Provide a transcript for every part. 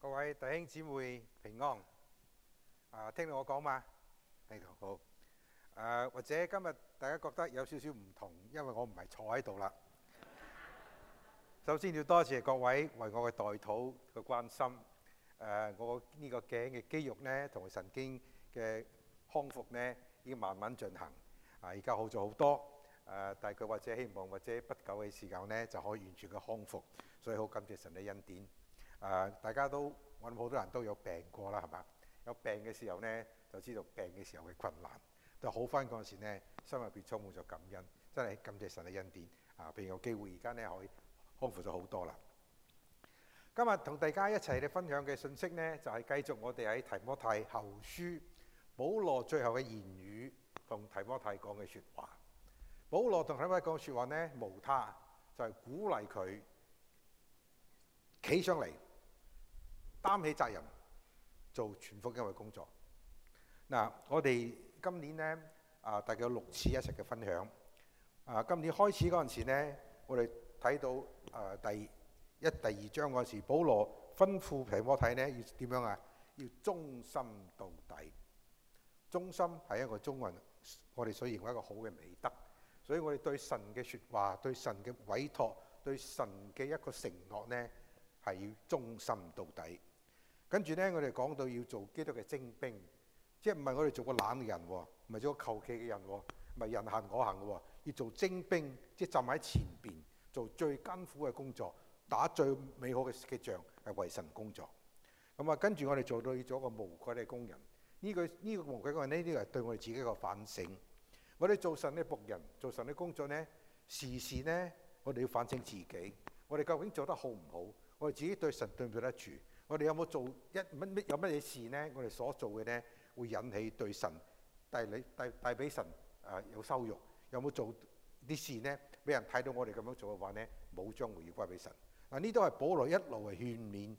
各位弟兄姊妹平安。聽到我講嘛？聽到好。或者今日大家覺得有少少唔同，因為我唔係坐喺度啦。首先要多謝各位為我嘅代禱嘅關心。我呢個頸嘅肌肉呢，同埋神經嘅康復呢，已經慢慢進行。而家好咗好多。但係佢或者希望或者不久嘅時間呢，就可以完全嘅康復。所以好感謝神嘅恩典。大家都，我諗好多人都有病過啦，係嘛？有病嘅時候呢，就知道病嘅時候嘅困難。但好翻嗰陣時呢，心入邊充滿咗感恩，真係感謝神嘅恩典。譬如有機會而家呢，可以康復咗好多啦。今日同大家一齊嚟分享嘅信息呢，就係繼續我哋喺提摩太後書保羅最後嘅言語同提摩太講嘅説話。保羅同提摩太講嘅説話呢，無他就係鼓勵佢企上嚟，擔起責任，做全福音嘅工作。我哋今年呢，大概有6次一齊嘅分享。今年開始嗰陣時呢，我哋睇到第1、第2章嗰陣時，保羅吩咐提摩太呢要點樣啊？要忠心到底。忠心係一個中文，我哋所認為一個好嘅美德。所以我哋對神嘅説話、對神嘅委託、對神嘅一個承諾呢，係要忠心到底。跟住呢，我哋講到要做基督嘅精兵，即係唔係我哋做個懶嘅人，唔係做個求其嘅人，唔係人行我行嘅，要做精兵，即係站喺前邊做最艱苦嘅工作，打最美好嘅仗，係為神工作。跟住我哋做到要做一個無愧嘅工人。呢個無愧嘅工人呢，呢個係對我哋自己一個反省。我哋做神嘅僕人，做神嘅工作呢，時時呢，我哋要反省自己，我哋究竟做得好唔好？我哋自己對神對唔對得住？我哋有冇做有乜嘢事呢？我哋所做嘅呢，會引起對神帶俾神有羞辱？有冇做啲事呢？俾人睇到我哋咁樣做嘅話呢，冇將會要歸俾神。呢都係保羅一路嘅勸勉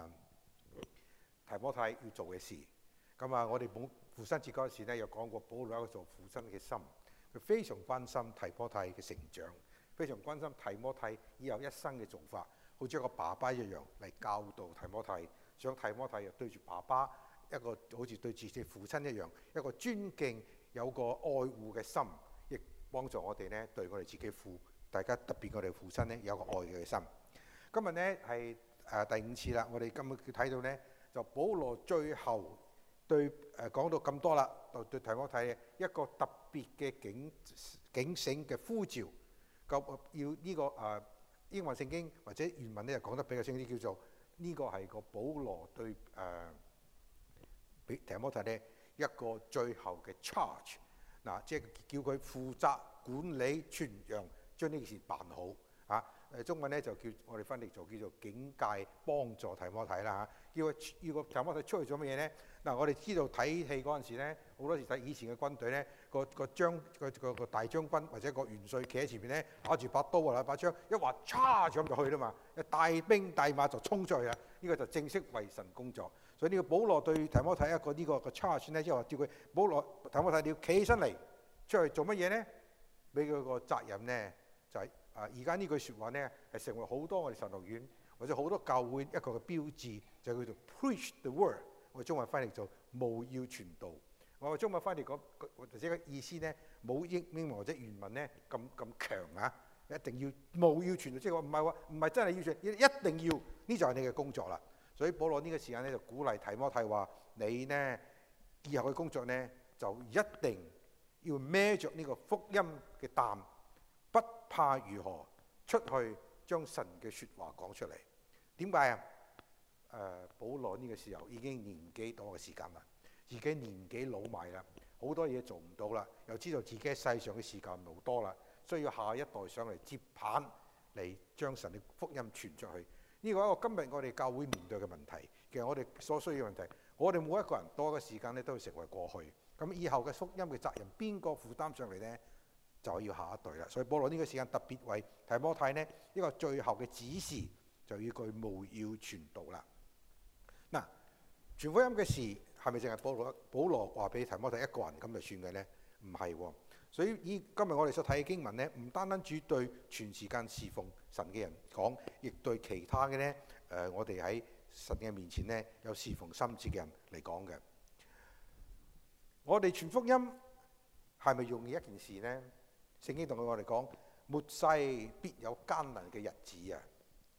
提摩太要做嘅事。我哋父親節嗰陣時呢，有講過保羅一個做父親嘅心，佢非常關心提摩太嘅成長，非常關心提摩太以後一生嘅做法，好似一個爸爸一樣嚟教導提摩太，想提摩太又對住爸爸一個好似對自己父親一樣，一個尊敬有個愛護嘅心，亦幫助我哋呢對我哋自己大家特別我哋父親呢有個愛嘅心。今日呢係第5次啦，我哋今日睇到呢，就保羅最後對講到咁多啦，對提摩太一個特別嘅警醒嘅呼召，要呢個英文聖經或者原文咧就講得比較清啲，叫做呢個係個保羅對提摩太呢一個最後嘅 charge， 即係叫佢負責管理傳揚，將呢件事辦好。中文呢就叫我哋翻譯叫做警戒幫助提摩太啦。要個提摩太出去做乜嘢呢？我哋知道睇戲嗰陣時呢，好多時睇以前嘅軍隊呢，個大將軍或者個元帥企喺前面呢，攞住把刀或者把槍，一話叉咁就去啦嘛，大兵大馬就衝出去啦。呢個就正式為神工作。所以呢個保羅對提摩太一個呢個 charge 呢，即係話叫佢提摩太你要企起身嚟出去做乜嘢呢？俾佢個責任呢，就係而家呢句説話呢，係成為好多我哋神學院或者好多教會一個嘅標誌，就叫做 preach the word。我中文翻譯做務要傳道。我中文翻譯或者個意思呢，冇英文或者原文呢咁強啊！一定要務要傳道，即係話唔係真係要傳，一定要，呢就係你嘅工作啦。所以保羅呢個時間呢，就鼓勵提摩太話：你呢以後嘅工作呢，就一定要孭着呢個福音嘅擔，不怕如何出去將神嘅説話講出嚟。點解啊？保羅呢個時候已經年紀多嘅時間啦，自己年紀老埋啦，好多嘢做唔到啦，又知道自己喺世上嘅時間冇多啦，需要下一代上嚟接棒嚟將神嘅福音傳出去。呢個係一個今日我哋教會面對嘅問題。其實我哋所需要嘅問題，我哋每一個人多嘅時間咧都會成為過去。咁以後嘅福音嘅責任邊個負擔上嚟呢？就要下一代啦。所以保羅呢個時間特別為提摩太呢一個最後嘅指示，就要佢務要傳道啦。傳福音嘅事係咪淨係保羅話俾提摩太一個人咁就算嘅呢？唔係喎。所以今日我哋所睇嘅經文呢，唔單單只對全時間侍奉神嘅人講，亦對其他嘅呢，我哋喺神嘅面前呢，有侍奉心志嘅人嚟講嘅。我哋傳福音係咪容易一件事呢？聖經同我哋講，末世必有艱難嘅日子啊！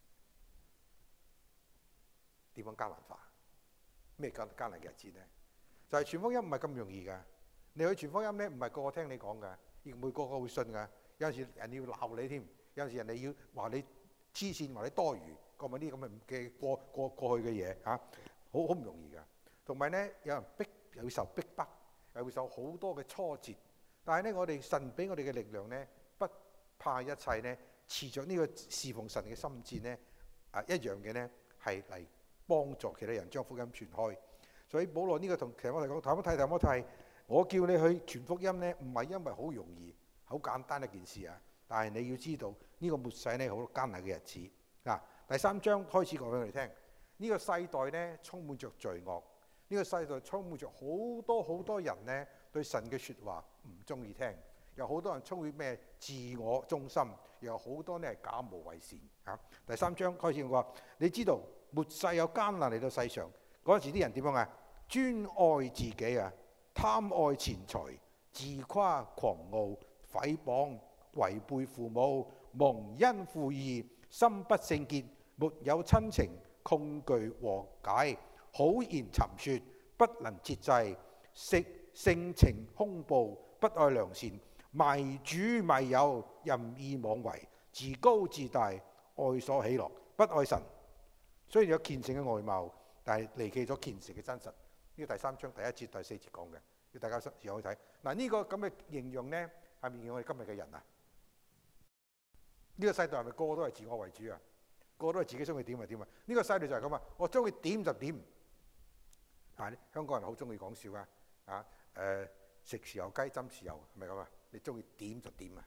點樣艱難法？咩艱難嘅日子呢？就係傳福音唔係咁容易㗎。你去傳福音呢，唔係個個聽你講㗎，亦唔會個個會信㗎。有陣時人要鬧你添，有陣時人哋要話你黐線，話你多餘，講埋啲咁嘅過去嘅嘢嚇，好唔容易㗎。同埋呢，有人逼，又要受逼迫，又會受好多嘅挫折。但係呢，我哋神俾我哋嘅力量呢，不怕一切呢，持着呢個侍奉神嘅心志呢，一樣嘅呢，係嚟幫助其他人將福音傳開。所以保羅呢個同提摩太講，提摩太，我叫你去傳福音呢，唔係因為好容易、好簡單一件事啊。但係你要知道呢個末世呢，好多艱難嘅日子。嗱，第3章開始講俾我哋聽，呢個世代呢，充滿着罪惡，呢個世代充滿着好多人呢，對神嘅説話唔中意聽，有好多人充滿咩自我中心，又有好多呢係假冒為善嚇。第3章開始話，你知道末世有艱難嚟到世上，嗰陣時啲人點樣啊？專愛自己啊，貪愛錢財，自誇狂傲，誹謗，違背父母，蒙恩負義，心不聖潔，沒有親情，恐懼和解，好言讒説，不能節制，性情兇暴，不愛良善，迷主迷友，任意妄為，自高自大，愛所喜樂，不愛神。雖然有虔誠嘅外貌，但係離棄咗虔誠嘅真實。呢個第3章第1節、第4節講嘅，要大家時去睇。嗱，呢個咁嘅形容呢，係咪形容我哋今日嘅人啊？呢個世代係咪個個都係自我為主啊？個個都係自己中意點就點啊？呢個世代就係咁啊！我中意點就點。但係香港人好中意講笑啊！食豉油雞斟豉油係咪咁啊？你中意點就點啊！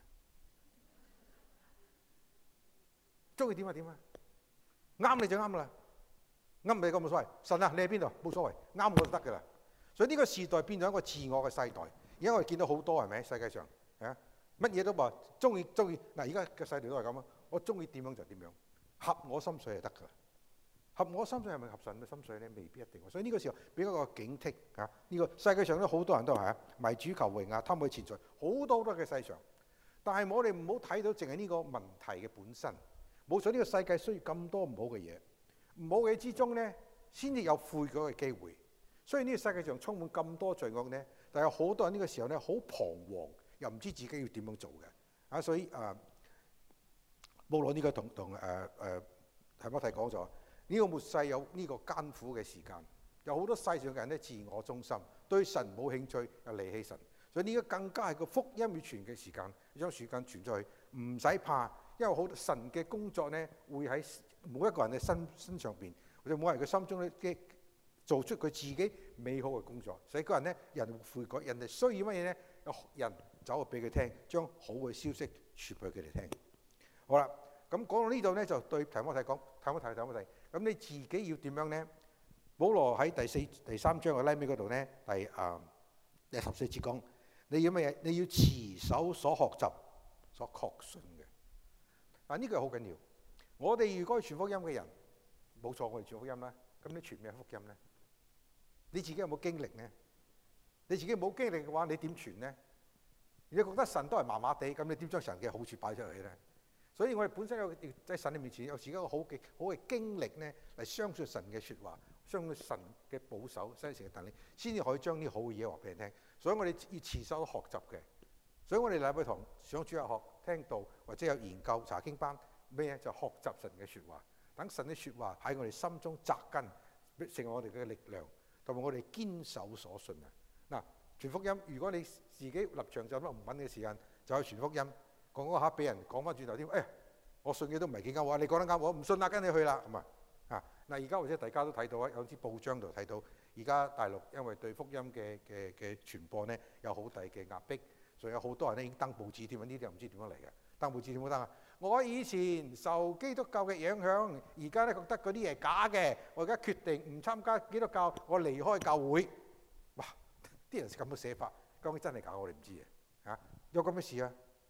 中意點就點啊！啱你就啱啦，啱你咁冇所謂。神啊，你喺邊度？冇所謂，啱我就得㗎啦。所以呢個時代變咗一個自我嘅世代。而家我哋見到好多係咪？世界上啊，乜嘢都話中意。嗱，而家嘅世代都係咁啊！我中意點樣就點樣，合我心水就得㗎啦。合我心水係咪合神嘅心水咧？未必一定。所以呢個時候俾一個警惕啊！呢個世界上都好多人都係迷主求榮啊，貪愛錢財，好多嘅世上。但係我哋唔好睇到淨係呢個問題嘅本身。冇咗呢個世界需要咁多唔好嘅嘢，唔好嘅之中呢，先至有悔改嘅機會。雖然呢個世界上充滿咁多罪惡呢，但係有好多人呢個時候呢，好彷徨，又唔知自己要點樣做嘅。所以保羅呢個同提摩太講咗，呢個末世有呢個艱苦嘅時間，有好多世上嘅人呢，自我中心，對神冇興趣，又離棄神。所以呢個更加係個福音要傳嘅時間，將時間傳出去，唔使怕。因為好多神嘅工作呢，會喺每一個人嘅身上邊，或者每個人嘅心中咧，做出佢自己美好嘅工作。所以嗰人呢，人悔改，人哋需要乜嘢呢？有人走去俾佢聽，將好嘅消息傳俾佢哋聽。好啦，咁講到呢度呢，就對提摩太講，提摩太，咁你自己要點樣呢？保羅喺第3章嘅拉尾嗰度呢，第14節講，你要乜嘢？你要持守所學習、所確信嘅。呢個好緊要。我哋如果係傳福音嘅人，冇錯，我哋傳福音啦。咁你傳咩福音呢？你自己有冇經歷呢？你自己冇經歷嘅話，你點傳呢？你覺得神都係麻麻地，咁你點將神嘅好處擺出嚟呢？所以我哋本身有喺神嘅面前有自己一個好嘅經歷呢，嚟相信神嘅説話，相信神嘅保守、神嘅帶領，先至可以將啲好嘅嘢話俾人聽。所以我哋要持守學習嘅。所以我哋禮拜堂上主日學聽道，或者有研究查經班咩就學習神嘅説話，等神嘅説話喺我哋心中扎根，成為我哋嘅力量，同埋我哋堅守所信啊！嗱，傳福音，如果你自己立場就唔穩嘅時間，就去傳福音，講下俾人講翻轉頭添，我信嘅都唔係幾啱，你講得啱，我唔信啦，跟你去啦，咁嗱，而家或者大家都睇到啊，有啲報章度睇到，而家大陸因為對福音嘅傳播呢，有好大嘅壓迫。仲有好多人咧已經登報紙添，呢啲又唔知點樣嚟嘅。登報紙點樣登啊？我以前受基督教嘅影響，而家咧覺得嗰啲嘢係假嘅，我而家決定唔參加基督教，我離開教會。哇！啲人咁嘅寫法，究竟真係假？我哋唔知嘅。有咁嘅事啊？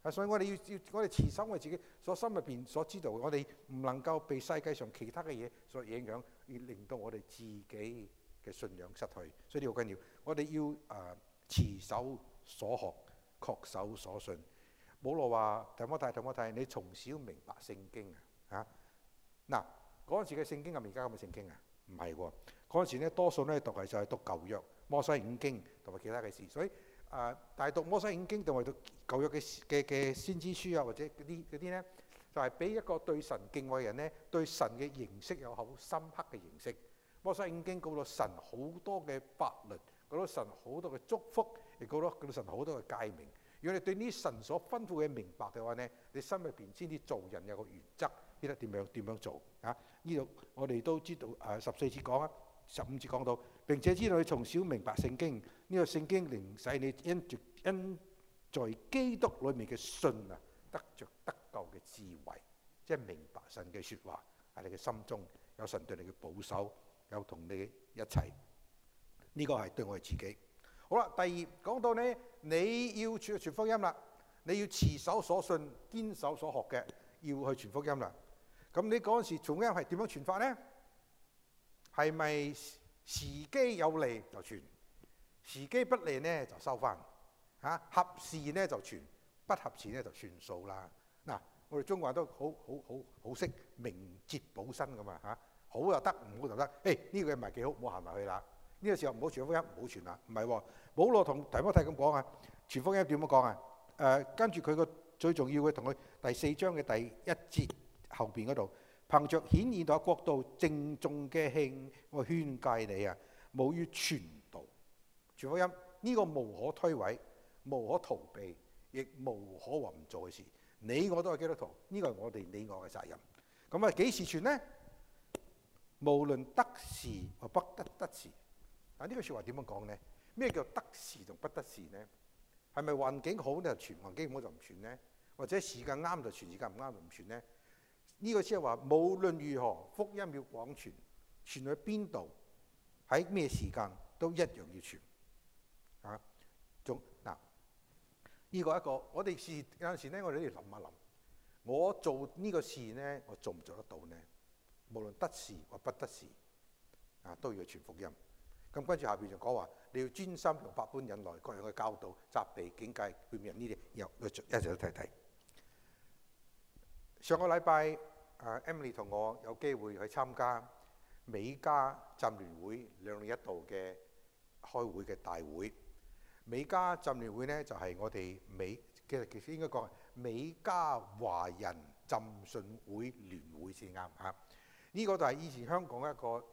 所以我哋我哋持守我哋自己所心入邊所知道，我哋唔能夠被世界上其他嘅嘢所影響，而令到我哋自己嘅信仰失去。所以呢個好緊要，我哋要持守所學，確守所信。保羅話：提摩太，你從小明白聖經啊！嗱，嗰陣時嘅聖經係咪而家咁嘅聖經啊？唔係喎，嗰陣時咧多數咧讀就係讀舊約、摩西五經同埋其他嘅事，所以但係讀摩西五經同埋讀舊約嘅先知書啊，或者嗰啲咧，就係俾一個對神敬畏人咧，對神嘅認識有好深刻嘅認識。摩西五經講到神好多嘅法律，講到神好多嘅祝福，亦講到神好多嘅誡命。如果你對呢神所吩咐嘅明白嘅話呢，你心裏邊先至做人有個原則，知得點樣做啊？呢度我哋都知道14節講啊，15節講到，並且知道你從小明白聖經，呢個聖經令使你因在基督裏面嘅信啊，得着得救嘅智慧，即係明白神嘅説話喺你嘅心中，有神對你嘅保守，有同你一齊。呢個係對我哋自己。好啦，第二講到呢，你要傳福音啦，你要持守所信，堅守所學嘅，要去傳福音啦。咁你嗰陣時傳福音係點樣傳法呢？係咪時機有利就傳，時機不利呢就收翻？合時呢就傳，不合時呢就算數啦。嗱，我哋中國人都好識明哲保身噶嘛嚇，好就得，唔好就得。呢個嘢唔係幾好，唔好行埋去啦。呢個時候唔好傳福音，唔好傳啦。唔係喎，保羅同提摩太咁講啊，傳福音點樣講啊？跟住佢個最重要嘅同佢第4章嘅第1節後邊嗰度，憑着顯現在國度鄭重嘅慶，我勸誡你啊，務於傳道。傳福音呢個無可推諉，無可逃避，亦無可話唔做嘅事。你我都係基督徒，呢個係我哋你我嘅責任。咁啊，幾時傳呢？無論得時或不得時。呢句説話點樣講呢？咩叫得時同不得時呢？係咪環境好就傳，環境唔好就唔傳呢？或者時間啱就傳，時間唔啱就唔傳呢？呢個先係話，無論如何，福音要廣傳，傳去邊度，喺咩時間都一樣要傳。呢個一個，我哋有陣時呢，我哋都要諗一諗，我做呢個事呢，我做唔做得到呢？無論得時或不得時，都要傳福音。咁跟住下邊就講話，你要專心用百般忍耐，各樣嘅教導、責備、警戒、勸勉人呢啲，又一齊都睇睇。上個禮拜Emily 同我有機會去參加美加浸聯會2年1度嘅開會嘅大會。美加浸聯會呢，就係我哋其實應該講美加華人浸信會聯會先啱嚇。呢個就係以前香港一個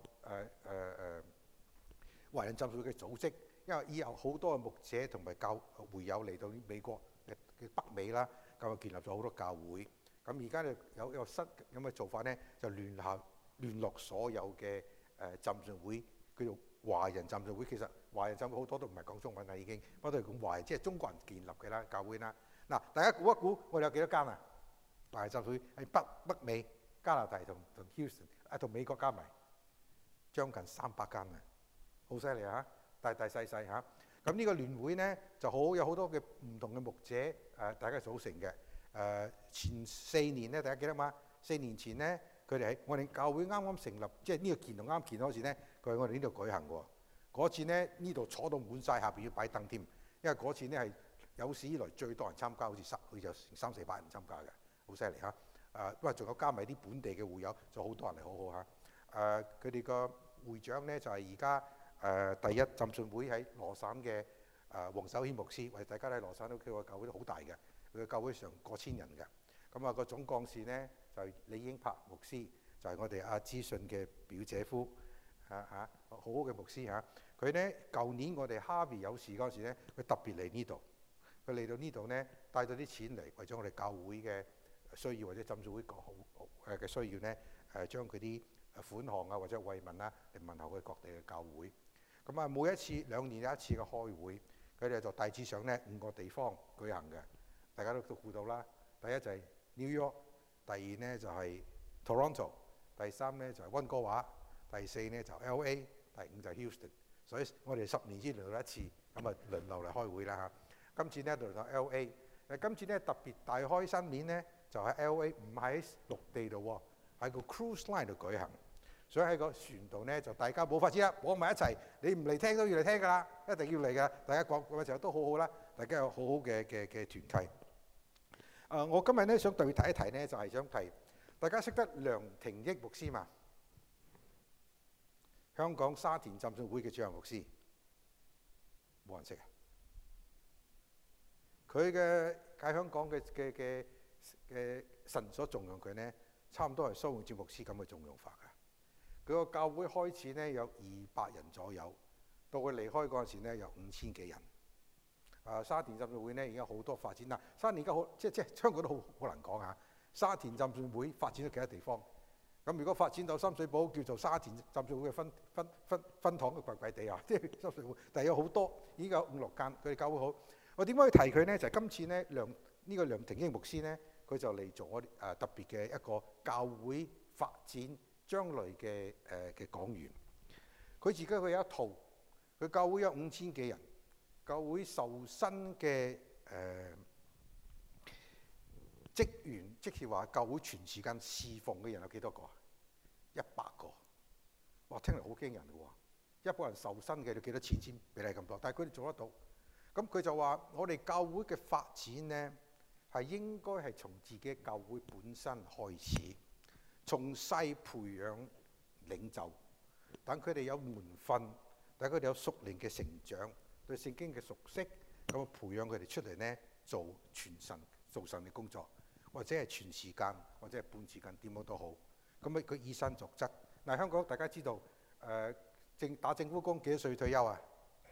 華人浸信會嘅組織，因為以後好多嘅牧者同埋會友嚟到美國嘅北美啦，咁啊建立咗好多教會。咁而家咧有一個新咁嘅做法呢，就聯絡所有嘅浸信會，叫做華人浸信會。其實華人浸信會好多都唔係講中文啦，已經不過都係講華人，即係中國人建立嘅啦教會啦。嗱，大家估一估，我哋有幾多間啊？華人浸信會喺北美、加拿大同 Houston 同美國加埋，將近300間啊！好犀利啊！大細嚇。咁呢個聯會呢，就有好多嘅唔同嘅牧者大家組成嘅。前4年呢，大家記得嘛？4年前呢，佢哋喺我哋教會啱啱成立，即係呢個建堂啱建嗰時呢，佢喺我哋呢度舉行喎。嗰次呢，呢度坐到滿晒，下邊要擺凳添，因為嗰次呢係有史以來最多人參加，好似有300-400人參加嘅，好犀利嚇。不過仲有加埋啲本地嘅會友，就好多人嚟，好好嚇。佢哋個會長呢，就係而家第一浸信會喺羅省嘅黃守謙牧師，為大家喺羅省都叫個教會都好大嘅。佢嘅教會上過千人嘅，咁啊個總幹事呢，就係李英柏牧師，就係我哋阿資訊嘅表姐夫，好好嘅牧師嚇。佢呢舊年我哋哈比有事嗰時呢，佢特別嚟呢度，佢嚟到呢度呢，帶咗啲錢嚟，為咗我哋教會嘅需要或者浸信會個好嘅需要呢，將佢啲款項啊或者慰問啦嚟問候佢各地嘅教會。咁啊每一次2年有一次嘅開會，佢哋就大致上呢5個地方舉行嘅。大家都估到啦，第一就係 New York， 第二呢就係 Toronto， 第3呢就係溫哥華，第4呢就 LA， 第5就係 Houston。所以我哋10年先嚟到一次，咁啊輪流嚟開會啦嚇。今次呢嚟到 LA， 今次咧特別大開新面咧，就喺 LA， 唔喺陸地度喎，喺個 cruise line 度舉行。所以喺個船度咧就大家冇法子啦，綁埋一齊，你唔嚟聽都要嚟聽㗎啦，一定要嚟㗎。大家講嘅時候都好好啦，大家有好好嘅團契。我今日咧想特別提一提咧，就係想提大家識得梁廷益牧師嘛？香港沙田浸信會嘅主任牧師，冇人識啊！佢嘅喺香港嘅神所重用佢呢，差唔多係蘇永智牧師咁嘅重用法㗎。佢個教會開始呢有200人左右，到佢離開嗰陣時呢有5000幾人。沙田浸信會呢而家好多發展啦。沙田而家好即香港都好難講嚇。沙田浸信會發展咗幾多地方？咁如果發展到深水埗叫做沙田浸信會嘅分堂都怪怪地啊！即係深水埗，但係有好多已經有5、6間，佢哋教會好。我點解去提佢呢？就係今次呢呢個梁廷益牧師呢，佢就嚟做我特別嘅一個教會發展將來嘅講員。佢自己佢有一套，佢教會有5000幾人，教會受薪嘅職員，即係話教會全時間侍奉嘅人有幾多個？100個。哇！聽嚟好驚人嘅喎，一個人受薪嘅要幾多錢先俾你咁多？但係佢哋做得到。咁佢就話：我哋教會嘅發展呢，係應該係從自己教會本身開始，從細培養領袖，等佢哋有門訓，等佢哋有屬靈嘅成長，對聖經嘅熟悉，咁培養佢哋出嚟呢，做神嘅工作，或者係全時間，或者係半時間，點樣都好。咁佢以身作則。嗱，香港大家知道打政府工幾多歲退休啊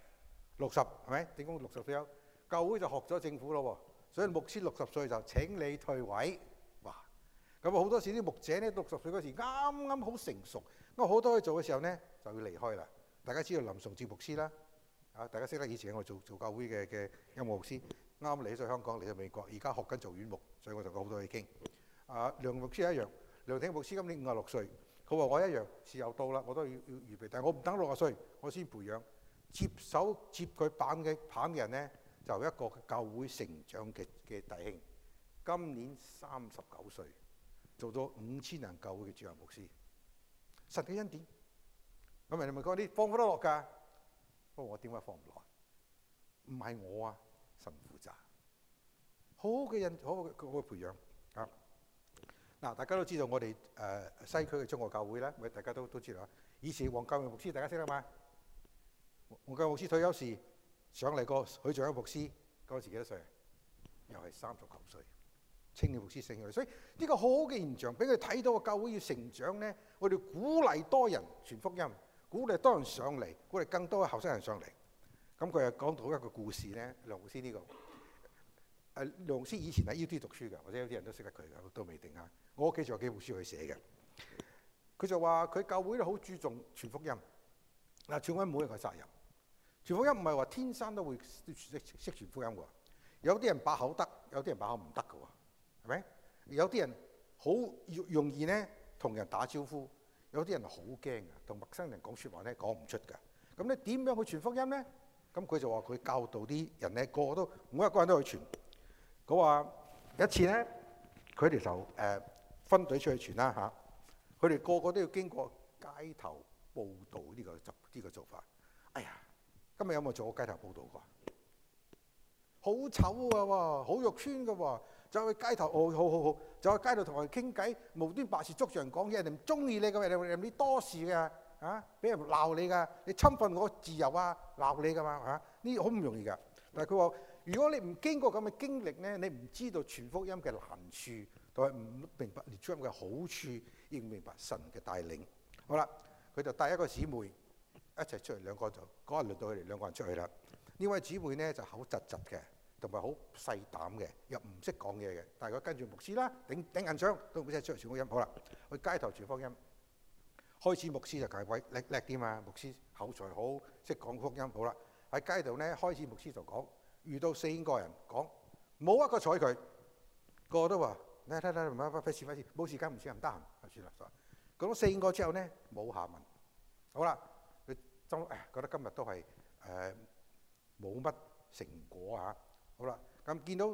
？60係咪？政府60退休，教會就學咗政府咯喎，所以牧師60歲就請你退位。哇！咁好多時啲牧者呢，60歲嗰時啱啱好成熟，咁好多嘢做嘅時候呢，就要離開啦。大家知道林崇智牧師啦，大家識得以前我做教會嘅音樂牧師，啱嚟咗香港嚟到美國，而家學緊做院牧，所以我就講好多嘢傾。梁牧師一樣，梁廷牧師今年56歲。佢話：我一樣時候到啦，我都要預備，但係我唔等60歲，我先培養接佢棒嘅人呢，就一個教會成長嘅弟兄。今年39歲，做咗5000人教會嘅主任牧師，神嘅恩典。咁人哋咪講你放唔得落㗎？不過我點解放唔落？唔係我啊，神負責。好嘅人，好嘅培養啊！嗱，大家都知道我哋西區嘅中國教會咧，大家都知道啊。以前黃教榮牧師大家識得嘛？黃教榮牧師退休時上嚟個許仲恩牧師嗰陣時幾多歲？又係39歲，青年牧師升咗嚟。所以呢個好好嘅現象，俾佢睇到個教會要成長咧。我哋鼓勵多人傳福音，鼓勵多人上嚟，鼓勵更多嘅後生人上嚟。咁佢又講到一個故事咧，梁牧師呢個。梁牧師以前喺 UT 讀書嘅，或者有啲人都識得佢嘅，都未定啊。我屋企仲有幾本書佢寫嘅。佢就話佢教會都好注重傳福音。嗱，傳福音冇一個責任。傳福音唔係話天生都會識傳福音嘅。有啲人把口得，有啲人把口唔得嘅喎，係咪？有啲人好容易呢同人打招呼，有啲人好驚嘅，同陌生人講説話呢講唔出嘅。咁你點樣去傳福音呢？咁佢就話佢教導啲人呢，個個都每一個人都去傳。佢話有一次咧，佢哋就分隊出去傳啦嚇，佢哋個個都要經過街頭報道呢個做法。哎呀，今日有冇做過街頭報道過？好醜㗎喎，好肉酸㗎喎，就去街頭好，就去街度同人傾偈，無端白事捉住人講嘢，人哋唔中意你㗎，人哋你多事㗎嚇，俾人鬧你㗎，你侵犯我自由啊，鬧你㗎嘛嚇，呢啲好唔容易㗎。但係佢話。如果你唔經過咁嘅經歷呢，你唔知道傳福音嘅難處，同埋唔明白傳福音嘅好處，亦唔明白神嘅帶領。好啦，佢就帶一個姊妹一齊出嚟，兩個就嗰日輪到佢哋兩個人出去啦。呢位姊妹呢就口窒窒嘅，同埋好細膽嘅，又唔識講嘢嘅。但係佢跟住牧師啦，頂硬上都唔使出嚟傳福音。好啦，去街頭傳福音。開始牧師就係叻啲嘛，牧師口才好，識講福音。好啦，喺街度呢，開始牧師就講。遇到4個人講，冇一個睬佢，個個都話：睇，費事，冇時間唔得閒，算啦。講咗4個之後呢，冇下文。好啦，佢覺得今日都係冇乜成果嚇。好啦，咁見到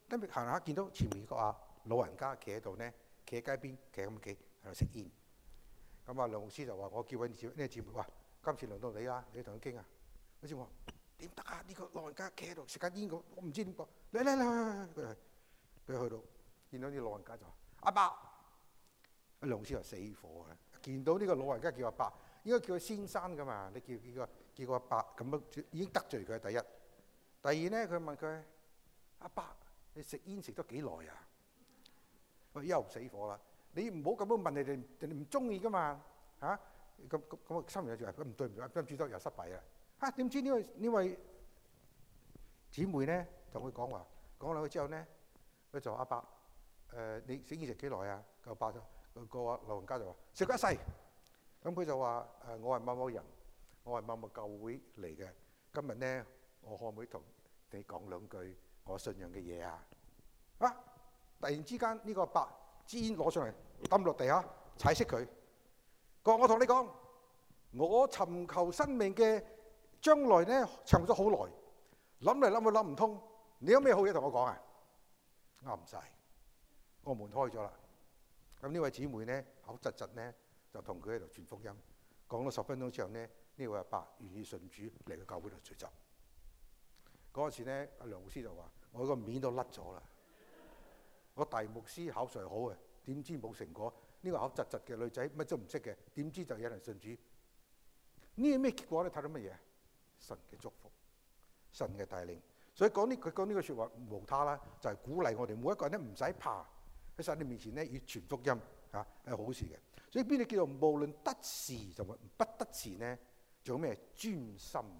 跟住行下見到前面個老人家企喺度呢，企喺街邊，企咁企喺度食煙。咁梁牧師就話：我叫緊呢個姊妹，哇！今次輪到你啦，你同佢傾啊。嗰時我話點得啊？呢個老人家企喺度食緊煙，我唔知點講。嚟，佢去到見到呢個老人家就話：阿伯。梁牧師就死火啊！見到呢個老人家叫阿伯，應該叫佢先生噶嘛？你叫個阿伯咁樣已經得罪佢。第一，第二呢，佢問佢：阿伯，你食煙食咗幾耐啊？我又死火啦！你唔好咁樣問人哋唔中意噶嘛嚇？咁心入就話：唔對，跟住都又失敗啦嚇！點知呢位姊妹呢同佢講話，講兩句之後呢，佢就話：阿伯，你食煙食幾耐啊？個阿伯就個老人家就話：食咗一世。咁佢就話：我係某某人，我係某某教會嚟嘅。今日呢，我可唔可以同你講兩句我信仰嘅嘢啊？啊！突然之間呢個阿伯支煙攞上嚟抌落地下，踩熄佢。佢話：我同你講，我尋求生命嘅將來呢，尋咗好耐，諗嚟諗去諗唔通。你有咩好嘢同我講啊？啱唔晒，個門開咗啦。咁呢位姊妹呢，口窒窒呢，就同佢喺度傳福音。講咗10分鐘之後呢，呢位阿伯願意信主嚟到教會度聚集。嗰陣時呢，阿梁牧師就話：我個面都甩咗啦。我大牧師考試好嘅，點知冇成果？呢個口窒窒嘅女仔乜都唔識嘅，點知就有人信主？呢個咩結果咧？睇到乜嘢？神嘅祝福，神嘅帶領。所以佢講呢句説話無他啦，就係鼓勵我哋每一個人咧，唔使怕喺神嘅面前咧，要傳福音嚇係好事嘅。所以邊啲叫做無論得時同埋不得時呢？做咩專心啊？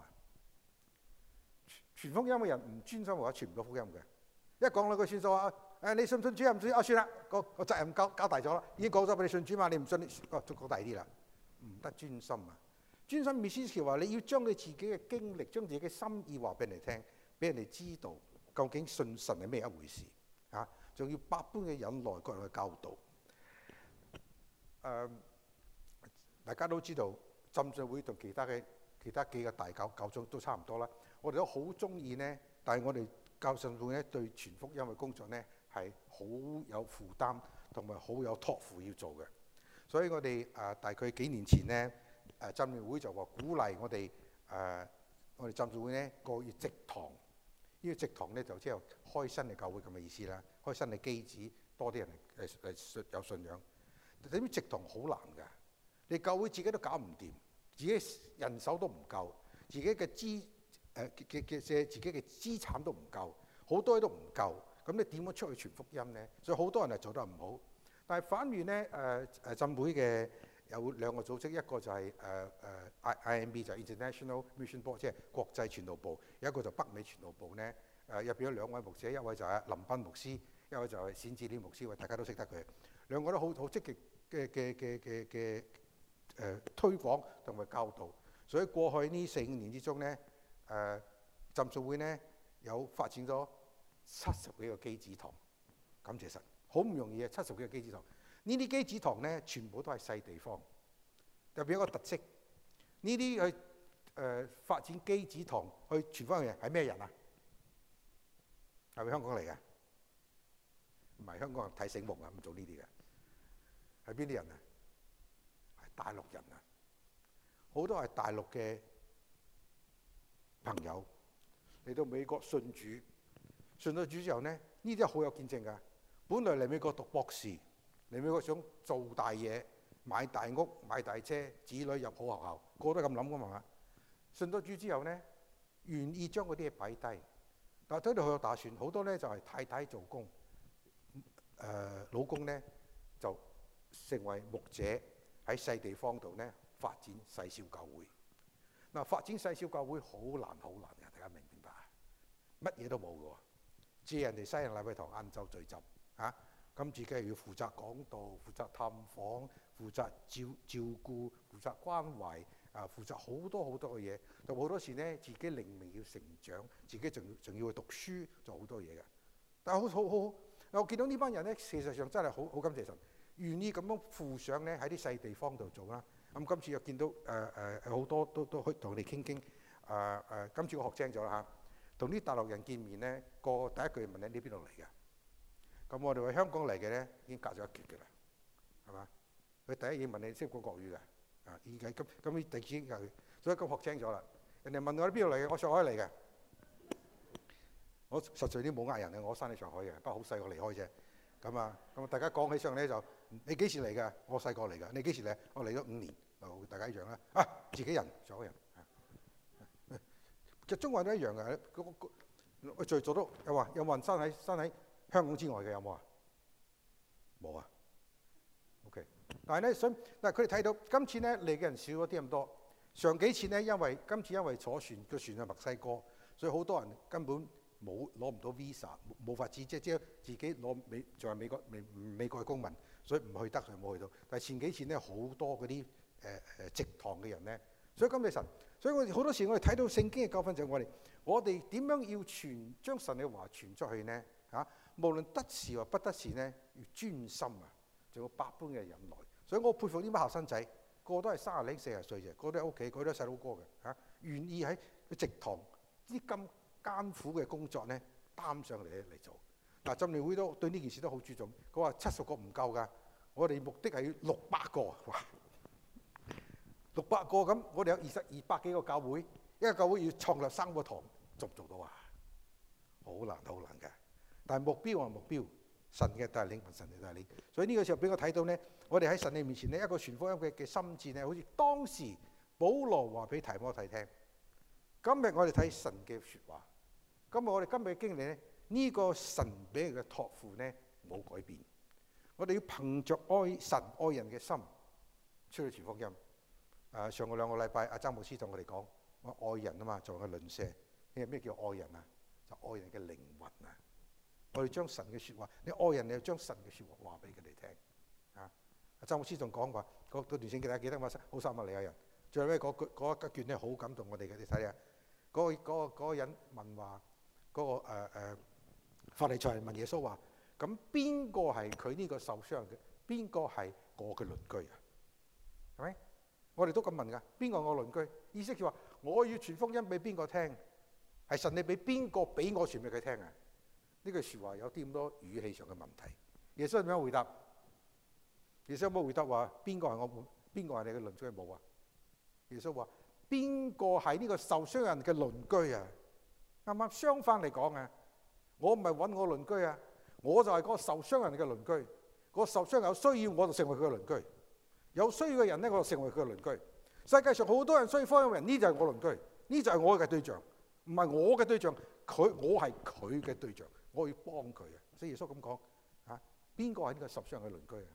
傳福音嘅人唔專心嘅話，傳唔到福音嘅。一講兩句算數啊！你信唔信主啊？唔信啊？算啦，個責任交大咗啦，已經講咗俾你信主嘛，你唔信你講大啲啦，唔得專心啊！專心意思係話你要將你自己嘅經歷、將自己嘅心意話俾人哋聽，俾人哋知道究竟信神係咩一回事啊！仲要百般嘅忍耐，各樣嘅教導。大家都知道浸信會同其他幾個大教宗都差唔多啦。我哋都好中意呢，但係我哋教信會咧對傳福音嘅工作呢係好有負擔同埋好有託付要做嘅。所以我哋大概幾年前呢，浸信會就話鼓勵我哋浸信會呢個月植堂。呢個植堂呢就即係開新嘅教會咁嘅意思啦，開新嘅基址，多啲人有信仰。點知植堂好難㗎？你教會自己都搞唔掂，自己人手都唔夠，自己嘅自己嘅資產都唔夠，好多嘢都唔夠。咁你點樣出去傳福音呢？所以好多人係做得唔好。但係反而呢，浸會嘅有兩個組織，一個就係IMB 就係 International Mission Board，即係國際傳道部；有一個就北美傳道部呢。入邊有兩位牧者，一位就係林彬牧師，一位就係冼志廉牧師，大家都識得佢。兩個都好積極嘅推廣同埋教導。所以過去呢4-5年之中呢，浸信會呢有發展咗70幾個基址堂，感謝神，好唔容易啊！70幾個基址堂，呢啲基址堂呢全部都係細地方，特別有一個特色，呢啲去發展基址堂去傳福音嘅人係咩人啊？係咪香港嚟嘅？唔係，香港人太醒目啦，唔做呢啲嘅。係邊啲人啊？係大陸人啊！好多係大陸嘅朋友嚟到美國信主，信咗主之後呢，呢啲係好有見證㗎。本來嚟美國讀博士，嚟美國想做大嘢，買大屋、買大車，子女入好學校，個個都咁諗㗎嘛。信咗主之後呢，願意將嗰啲嘢擺低。但係睇到佢有打算，好多呢就係太太做工，老公呢就成為牧者，喺細地方度呢發展細小教會。嗱，發展細小教會好難嘅，大家明唔明白啊？乜嘢都冇嘅喎，借人哋西人禮拜堂晏晝聚集嚇，咁自己係要負責講道、負責探訪、負責照顧、負責關懷。負責好多嘅嘢，就好多時呢，自己靈命要成長，自己仲要去讀書，做好多嘢嘅。但係好，我見到呢班人呢，事實上真係好感謝神，願意咁樣付上呢喺啲細地方度做啦。咁今次又見到好多都去同佢哋傾傾。今次我學精咗啦嚇，同啲大陸人見面呢，個第一句問你邊度嚟嘅？ 咁我哋話香港嚟嘅咧，已經隔咗一橛嘅啦，係嘛？佢第一嘢問你識唔識講國語㗎？而家咁第二就，所以咁學清楚啦。人哋問我喺邊度嚟嘅，我上海嚟嘅。我實在啲冇呃人嘅，我生喺上海嘅，不過好細個離開啫。咁大家講起上嚟就你幾時嚟㗎？我細個嚟㗎。你幾時嚟？我嚟咗5年。大家一樣啦。自己人，上海人。其實中國人都一樣嘅。我最做到有冇人生喺香港之外嘅有冇啊？冇啊。OK。但係咧但係佢哋睇到今次咧嚟嘅人少咗啲咁多。上幾次咧今次因為坐船個船去墨西哥，所以好多人根本攞唔到 visa， 冇法子即係自己仲係美國嘅公民，所以唔去得就冇去到。但係前幾次咧好多嗰啲直堂嘅人咧，所以感謝神。所以我哋好多時我哋睇到聖經嘅教訓就係我哋點樣要將神嘅話傳出去呢？無論得時或不得時呢，要專心啊，仲有百般嘅忍耐。所以我佩服啲乜後生仔，個個都係30零40歲啫，個個都喺屋企，個個都係細佬哥嘅願意喺直堂啲咁艱苦嘅工作咧擔上嚟做。浸聯會都對呢件事都好注重。佢話70個唔夠㗎，我哋目的係要600個。哇！600個咁，我哋有200幾個教會，一個教會要創立3個堂，做唔做到啊？好難嘅。但係目標係目標，神嘅帶領，神嘅帶領。所以呢個時候俾我睇到呢，我哋喺神嘅面前呢，一個傳福音嘅心志呢，好似當時保羅話俾提摩太聽。今日我哋睇神嘅説話，今日嘅經歷呢，呢個神俾佢嘅託付呢冇改變。我哋要憑着愛神愛人嘅心出去傳福音。上個2個禮拜，阿曾牧師同我哋講，我愛人啊嘛，做個鄰舍。咩叫愛人啊？就愛人嘅靈魂啊！我哋將神嘅説話，你愛人，你就將神嘅説話話俾佢哋聽。阿曾牧師仲講話，嗰段聖經大家記得嘛？好撒瑪利亞人，最後尾嗰一卷咧好感動我哋嘅，你睇下。嗰個人問話，法利賽人問耶穌話：咁邊個係佢呢個受傷嘅？邊個係我嘅鄰居啊？係咪？我哋都咁問㗎，邊個係我鄰居？意思就話我要傳福音俾邊個聽？係神你俾邊個俾我傳俾佢聽啊？呢句説話有啲咁多語氣上嘅問題。耶穌點樣回答？耶穌有冇回答話邊個係邊個係你嘅鄰居？冇啊！耶穌話邊個係呢個受傷人嘅鄰居啊？啱啱相反嚟講啊，我唔係揾我鄰居啊，我就係嗰個受傷人嘅鄰居。嗰個受傷人有需要，我就成為佢嘅鄰居。有需要嘅人咧，我就成為佢嘅鄰居。世界上好多人需要福音嘅人，呢就係我鄰居，呢就係我嘅對象，唔係我嘅對象，我係佢嘅對象，我要幫佢啊！所以耶穌咁講邊個係呢個受傷嘅鄰居啊？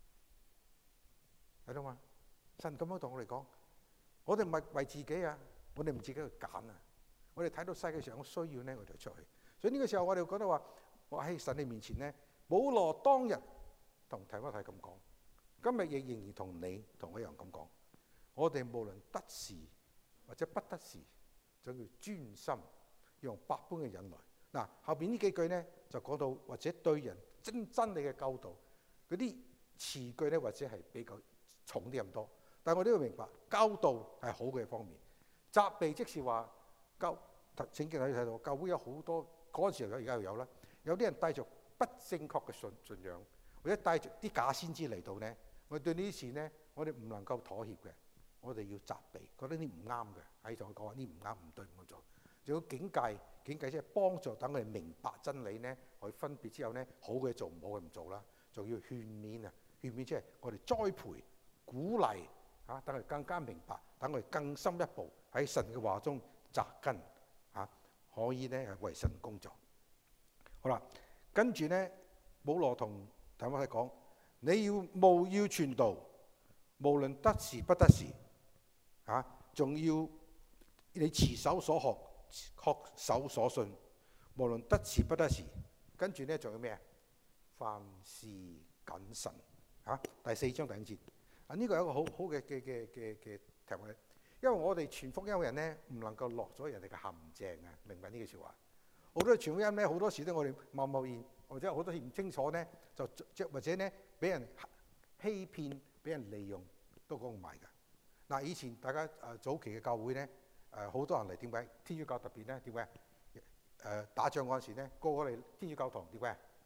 睇到嘛？神咁樣同我哋講，我哋唔係為自己啊，我哋唔自己去揀啊，我哋睇到世界上有需要咧，我就出去。所以呢個時候我哋覺得話，我喺神嘅面前咧，保羅當日同提摩太咁講。今日亦仍然同你同我一樣咁講，我哋無論得時或者不得時，就要專心用百般嘅忍耐。嗱，後邊呢幾句呢，就講到或者對人真理嘅教導，嗰啲詞句呢，或者係比較重啲咁多。但係我都要明白，教導係好嘅方面，責備即是話聖經睇到教會有好多嗰陣時有，而家又有啦。有啲人帶着不正確嘅信仰，或者帶着啲假先知嚟到呢。我對呢啲事呢，我哋唔能夠妥協嘅，我哋要責備，覺得呢唔啱嘅，喺度講話呢唔啱，唔對，唔好做。仲要警戒即係幫助等佢哋明白真理呢，去分別之後呢，好嘅做，唔好嘅唔做啦。仲要勸勉啊，勸勉即係我哋栽培、鼓勵等佢更加明白，等佢更深一步喺神嘅話中扎根可以呢為神工作。好啦，跟住呢，保羅同提摩太講。你要傳道，無論得時不得時，仲要你持守所學，恪守所信，無論得時不得時。跟住呢，仲有咩啊？凡事謹慎。第4章第5節。呢個係一個好好嘅題目，因為我哋傳福音嘅人呢，唔能夠落咗人哋嘅陷阱啊！明白呢句説話？好多傳福音呢，好多時都我哋貿然，或者好多時唔清楚呢，或者呢。俾人欺騙，俾人利用，都講唔埋㗎。嗱，以前大家早期嘅教會咧，好多人嚟，點解？天主教特別咧，點解？打仗嗰陣時咧，個個嚟天主教堂，點解？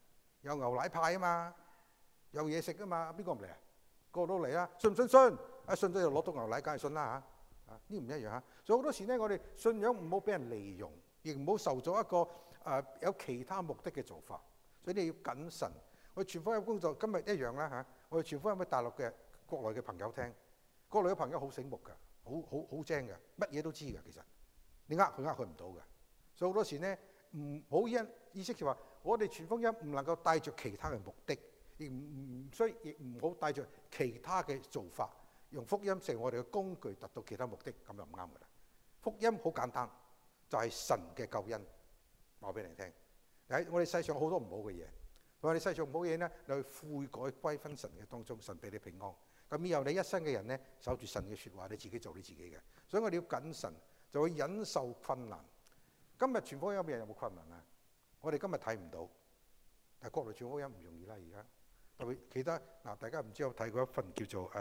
有牛奶派啊嘛，有嘢食啊嘛，邊個唔嚟啊？個個都嚟啦，信唔信？信，信咗就攞到牛奶，梗係信啦嚇。呢唔一樣嚇。所以好多時咧，我哋信仰唔好俾人利用，亦唔好受咗一個有其他目的嘅做法。所以你要謹慎。我哋傳福音工作今日一樣啦嚇。我哋傳福音俾大陸嘅國內嘅朋友聽，國內嘅朋友好醒目㗎，好精㗎，乜嘢都知㗎。其實你呃佢唔到㗎。所以好多時咧，唔好意思就話，我哋傳福音唔能夠帶著其他嘅目的，亦唔好帶著其他嘅做法，用福音成為我哋嘅工具，達到其他目的，咁就唔啱㗎啦。福音好簡單，就係神嘅救恩，話俾你聽。喺我哋世上好多唔好嘅嘢，我哋世上唔好嘢咧，你去悔改歸返神嘅當中，神俾你平安。咁以後你一生嘅人咧，守住神嘅説話，你自己做你自己嘅。所以我哋要謹慎，就會忍受困難。今日傳福音嘅人有冇困難啊？我哋今日睇唔到，但係國內傳福音唔容易啦。而家特別記得嗱，大家唔知有睇過一份叫做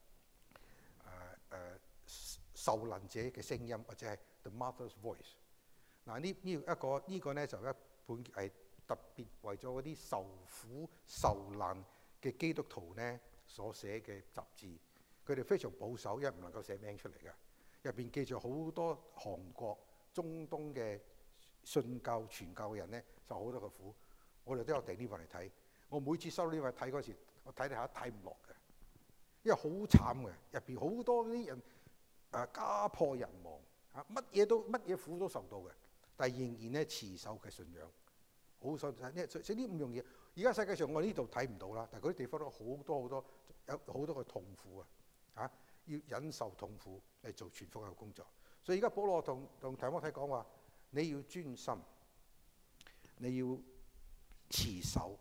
受難者嘅聲音，或者係 The Mother's Voice。嗱呢個咧就一本係特別為咗嗰啲受苦受難嘅基督徒咧所寫嘅雜誌。佢哋非常保守，因為唔能夠寫名出嚟嘅。入邊記住好多韓國、中東嘅信教傳教嘅人咧，受好多個苦。我哋都有訂呢份嚟睇。我每次收到呢份睇嗰時，我睇下睇唔落嘅，因為好慘嘅。入邊好多啲人家破人亡嚇，乜嘢苦都受到嘅，但係仍然咧持守嘅信仰，好受呢。所以呢唔容易。而家世界上我呢度睇唔到啦，但係嗰啲地方都好多有好多個痛苦啊！嚇，要忍受痛苦嚟做傳福音嘅工作。所以而家保羅同提摩太講話，你要專心，你要持守，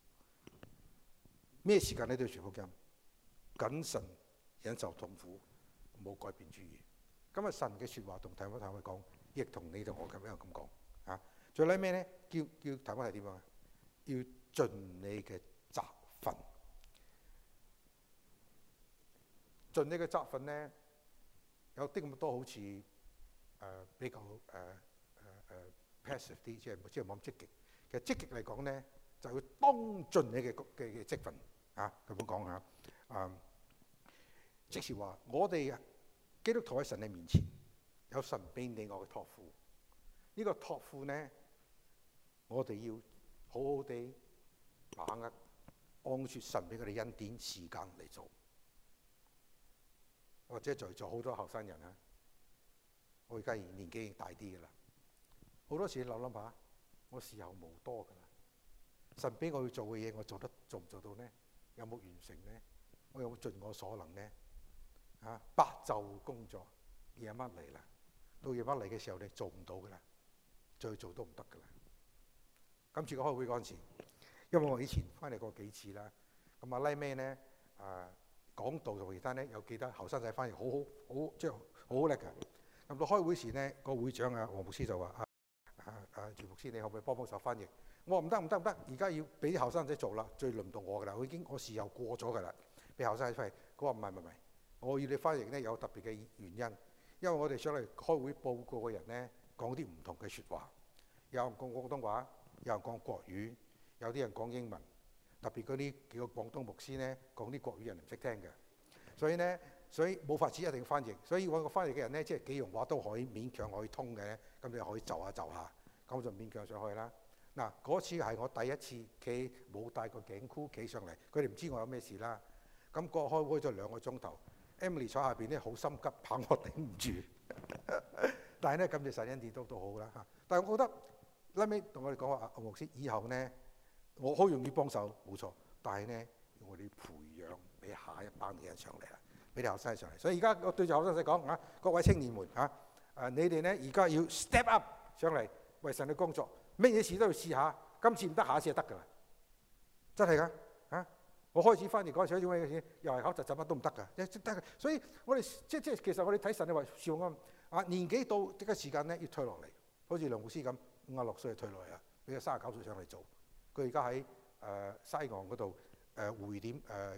咩時間你都要傳福音，謹慎忍受痛苦，冇改變主意。今日神嘅説話同提摩太講，亦同你同我咁樣咁講嚇。最尾咩咧？叫提摩太點樣啊？要盡你嘅責分。盡你嘅責分咧，有啲咁多好似比較passive 啲，即係冇咁積極。其實積極嚟講咧，就要當盡你嘅職分嚇。咁樣講嚇，即是話我哋基督徒喺神嘅面前，有神俾你我嘅託付。呢個託付咧，我哋要好好地把握，按住神俾佢哋恩典時間嚟做。或者在座好多後生人啊，我而家年紀已經大啲嘅啦，好多時諗下，我時候無多㗎啦。神俾我要做嘅嘢，我做唔做到呢？有冇完成呢？我有冇盡我所能呢？白晝工作，夜晚嚟啦。到夜晚嚟嘅時候，你做唔到㗎啦，再做都唔得㗎啦。今次我開會嗰陣時，因為我以前翻嚟過幾次啦，咁拉尾呢？講道同其他咧，有記得後生仔翻譯好即係好叻嘅。咁到開會時呢，個會長黃牧師就話：袁牧師，你可唔可以幫手翻譯？我話唔得，而家要俾啲後生仔做啦，最輪到我㗎啦，我時候過咗㗎啦，俾後生仔翻譯。佢話唔係，我要你翻譯呢，有特別嘅原因，因為我哋上嚟開會報告嘅人呢，講啲唔同嘅説話，有人講廣東話，有人講國語，有啲人講英文。特別嗰啲幾個廣東牧師咧，講啲國語人唔識聽嘅，所以冇法子一定要翻譯。所以揾個翻譯嘅人咧，即係幾樣話都可以勉強可以通嘅，咁你可以就下，咁就勉強上去啦。嗱，嗰次係我第一次企冇帶個頸箍企上嚟，佢哋唔知我有咩事啦。咁個開會咗2個鐘頭 ，Emily 坐下邊咧好心急，怕我頂唔住。但係咧，感謝神恩典都好啦嚇。但係我覺得後尾同我哋講話，牧師以後咧。我好容易幫手，冇錯，但係呢，我哋培養俾下一班嘅人上嚟啦，俾啲後生上嚟。所以而家我對住後生仔講各位青年們你哋呢而家要 step up 上嚟為神嘅工作，乜嘢事都要試下，今次唔得，下一次就得㗎啦，真係㗎我開始翻譯嗰陣時，又係考實習乜都唔得㗎，得㗎。所以我哋即係其實我哋睇神嘅話笑啱年紀到呢個時間呢，要退落嚟，好似梁牧師咁56歲就退落嚟啦，俾佢39歲上嚟做。佢而家喺西岸嗰度會點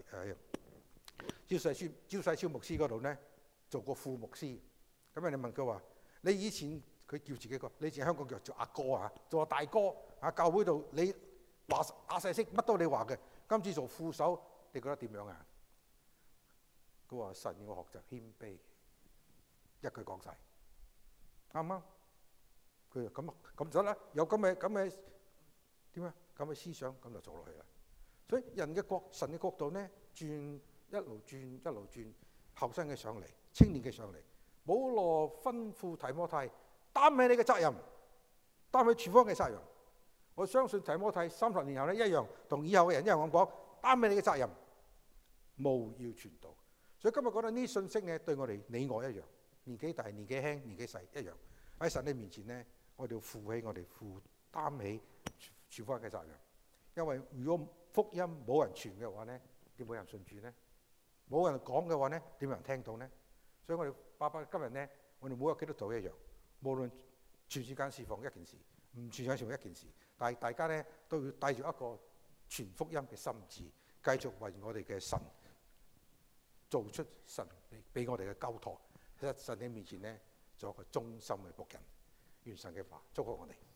招世超牧師嗰度咧做過副牧師。咁你問佢話：你以前佢叫自己個，你以前香港叫做阿哥做大哥教會度你話亞細識乜都你話嘅，今次做副手，你覺得點樣啊？佢話神要我學習謙卑，一句講晒，啱唔啱？佢話咁就得啦，有咁嘅點啊？咁嘅思想咁就做落去啦。所以人嘅神嘅國度呢，一路轉，後生嘅上嚟，青年嘅上嚟。保羅吩咐提摩太擔起你嘅責任，擔起廚房嘅責任。我相信提摩太30年後呢，一樣同以後嘅人一樣咁講，擔起你嘅責任，務要傳道。所以今日講到呢啲信息呢，對我哋你我一樣，年紀大、年紀輕、年紀細一樣，喺神嘅面前呢，我哋要負擔起傳福音嘅責任。因為如果福音冇人傳嘅話呢，點冇人信主呢？冇人講嘅話呢，點有人聽到呢？所以我哋爸爸今日呢，我哋每個基督徒一樣，無論全時間侍奉一件事，唔全時間侍奉一件事，但係大家呢都要帶住一個傳福音嘅心志，繼續為我哋嘅神做出神俾我哋嘅交託，喺神嘅面前呢，做一個忠心嘅僕人。願神嘅話祝福我哋。